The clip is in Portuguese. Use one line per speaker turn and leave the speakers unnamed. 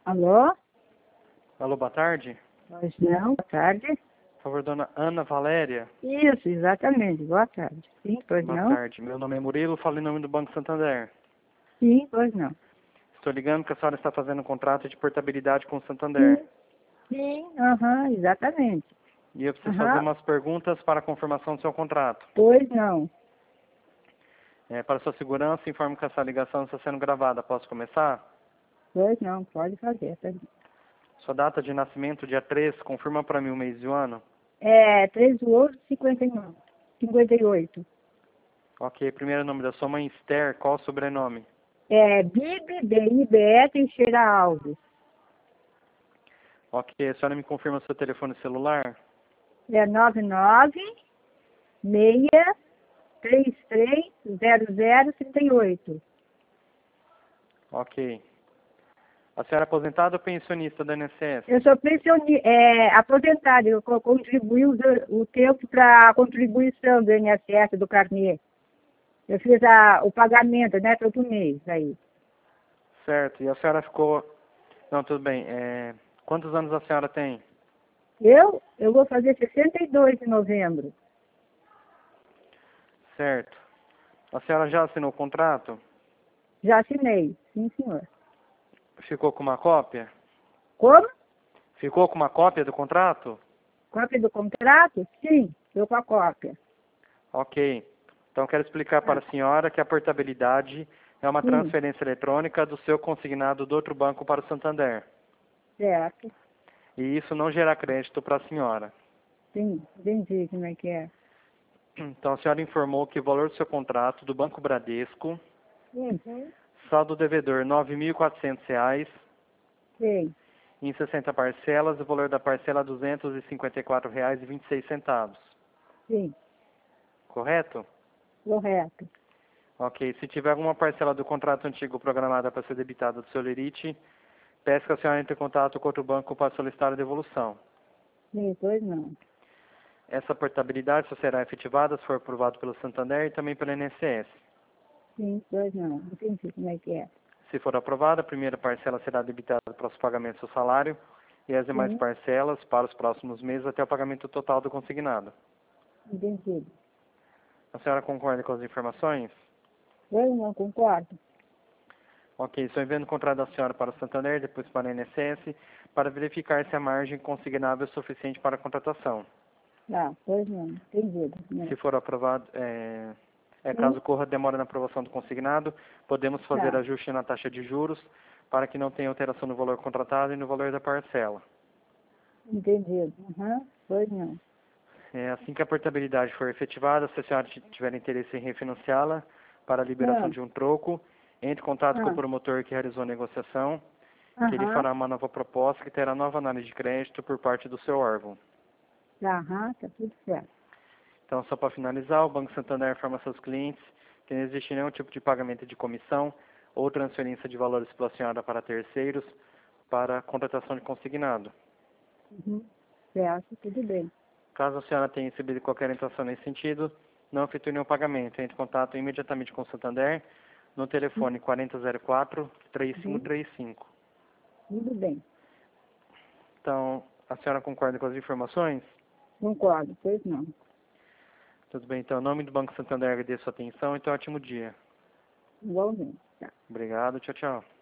Alô?
Alô, boa tarde.
Pois não, boa tarde.
Por favor, dona Ana Valéria.
Isso, exatamente, boa tarde. Sim, pois
Boa
não?
tarde. Meu nome é Murilo, falo em nome do Banco Santander.
Sim, pois não.
Estou ligando que a senhora está fazendo um contrato de portabilidade com o Santander.
Sim, sim, aham, exatamente.
E eu preciso fazer
Aham,
umas perguntas para a confirmação do seu contrato.
pois não.
Para sua segurança, informo que essa ligação está sendo gravada. Posso começar?
Pois não, pode fazer.
Sua data de nascimento, dia 3, confirma para mim o mês e o ano.
É 3 do 8, 59, 58.
Ok, primeiro nome da sua mãe, Esther, qual o sobrenome?
É B-I-B-E Teixeira Alves.
Ok, a senhora me confirma seu telefone celular?
É 99-633-0038.
Ok. A senhora é aposentada ou pensionista da INSS?
Eu sou aposentada, eu contribuí o tempo para a contribuição do INSS, do carnê. Eu fiz o pagamento, né, todo mês aí.
Certo, e a senhora ficou... Não, tudo bem. Quantos anos a senhora tem?
Eu vou fazer 62 em novembro.
Certo. A senhora já assinou o contrato?
Já assinei, sim senhor.
Ficou com uma cópia?
Como?
Ficou com uma cópia do contrato?
Cópia do contrato? Sim, estou com a cópia.
Ok. Então quero explicar para
Ah,
a senhora que a portabilidade é uma
sim,
transferência eletrônica do seu consignado do outro banco para o Santander.
certo.
E isso não gera crédito para a senhora.
Sim, entendi como é que é.
Então a senhora informou que o valor do seu contrato do Banco Bradesco,
Uhum.
saldo devedor R$ 9.400,
Sei,
em 60 parcelas, o valor da parcela R$ 254,26.
sim,
Correto?
correto.
Ok. Se tiver alguma parcela do contrato antigo programada para ser debitada do seu lerite, peço que a senhora entre em contato com outro banco para solicitar a devolução.
Sim, pois não.
Essa portabilidade só será efetivada se for aprovado pelo Santander e também pelo INSS.
Sim, pois não. Entendi como é que é.
Se for aprovada, a primeira parcela será debitada para os pagamentos do salário e as demais
Sim,
parcelas para os próximos meses até o pagamento total do consignado.
entendi.
A senhora concorda com as informações?
Eu não concordo.
Ok, estou enviando o contrato da senhora para o Santander, depois para o INSS, para verificar se a margem consignável é suficiente para a contratação.
Ah, pois não, entendido.
Se
Né?
for aprovado,
Sim,
caso ocorra demora na aprovação do consignado, podemos fazer
tá,
ajuste na taxa de juros para que não tenha alteração no valor contratado e no valor da parcela.
entendido. Aham, pois não.
Assim que a portabilidade for efetivada, se a senhora tiver interesse em refinanciá-la para a liberação
Ah,
de um troco, entre em contato com o
ah,
promotor que realizou a negociação, que ele
aham,
fará uma nova proposta que terá nova análise de crédito por parte do seu órgão.
aham, tá tudo certo.
Então, só para finalizar, o Banco Santander informa seus clientes que não existe nenhum tipo de pagamento de comissão ou transferência de valores pela senhora para terceiros para contratação de consignado.
Uhum, certo, tudo bem.
Caso a senhora tenha recebido qualquer intenção nesse sentido, não efetue nenhum pagamento. Entre em contato imediatamente com o Santander no telefone
Uhum,
4004-3535.
tudo bem.
Então, a senhora concorda com as informações?
Concordo, pois não.
Tudo bem, então, em nome do Banco Santander, agradeço a sua atenção e tenha um ótimo dia.
Igualmente. Tá.
Obrigado, tchau, tchau.